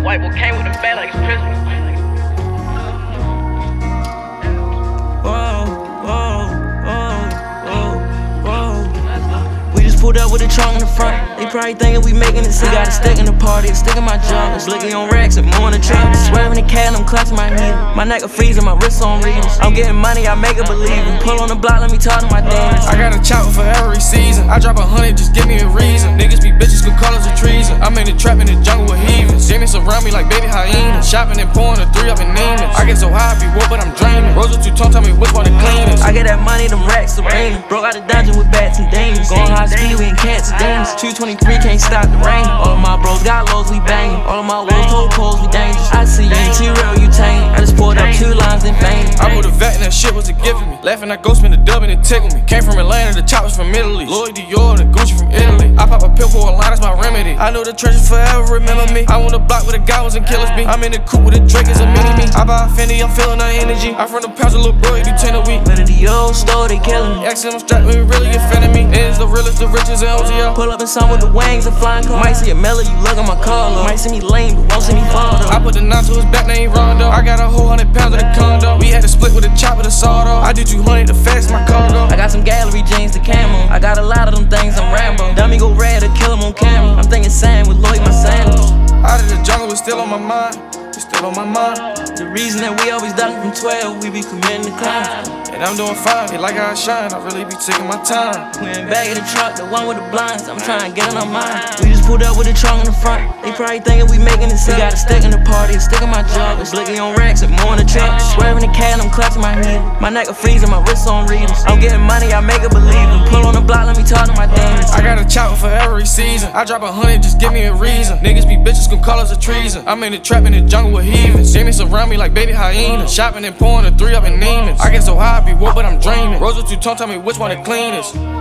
White boy came with a bag like it's Christmas. Pulled up with a trunk in the front. They probably thinking we making it. See, got a stick in the party, a stick in my jaw. It's licking on racks and more in the trap. Swerving the cat, I'm clutching my needle. My neck a freezing, my wrist on readers. I'm getting money, I make it believe it. Pull on the block, let me talk to my demons. I got a chopper for every season. I drop 100, just give me a reason. Niggas be bitches, could call us a treason. I'm in the trap in the jungle with heathens. Demons surround me like baby hyenas. Shopping and pouring a 3 up in Neiman's. I get so high, I be woke, but I'm dreaming. Rosa two-tone, tell me which one the cleanest. I get that money, them racks serene. Broke out the dungeon with bats and demons. Going high speed, we ain't cats and demons. 223 can't stop the rain. All of my bros got lows, we bangin'. All of my wolves hold poles, we dangerous. I see you ain't T-real, you tame. I just pulled up 2 lines and bangin'. I put a vet and that shit was a gift for me. Laughing, I go spin the dub and it tickled me. Came from Atlanta, the choppers from Italy. Lloyd Dior and Gucci from Italy. I pop a pill for a line, that's my remedy. I know the treasures forever remember me. I want a block with the goblins and killers be. I'm in the coupe with a Drake as a mini-me. I buy a Fendi, I'm feeling the energy. I from the pounds, a little bro, you do 10 a week. But at the old store, they killing me. XM strapped, we really offended me. It's the realest, the richest, and OGL. Pull up in some with the wings and flying car. Might see a melody, you look at my car. Might see me lame, but won't see me fall though. I put the 9 to his back, name Rondo. I got a whole 100 pounds in the condo. We had to split with a chopper, the sawed-off. I do 200 the fast my cargo. I got some gallery jeans to camo. I got a lot of them things, I'm Rambo. Dummy go red to kill him on camera. I'm thinking Sam with Lloyd, my sandals. Out of the jungle, it's still on my mind. It's still on my mind. The reason that we always done from 12, we be committing the crime. And I'm doing fine, they like how I shine. I really be taking my time. We in back of the truck, the one with the blinds. I'm trying to get in our mind. We just pulled up with a trunk in the front. They probably thinking we making it. We got a stick in the party, a stick in my jaw. It's licking on racks and more in the trap. Swerving the cat, I'm clutching my needle. My neck a freezing, my wrist on readers. I'm getting money, I make it believe it. Pull on the block, let me talk to my demons. I got a chopper for every season. I drop 100, just give me a reason. Niggas be bitches, could call us a treason. I'm in the trap in the jungle with heathens. Demons surround me like baby hyenas. Shopping and pouring a 3 up in Neiman's. I get so high, I be woke, but I'm dreaming. Rosa two-tone, tell me which one the cleanest.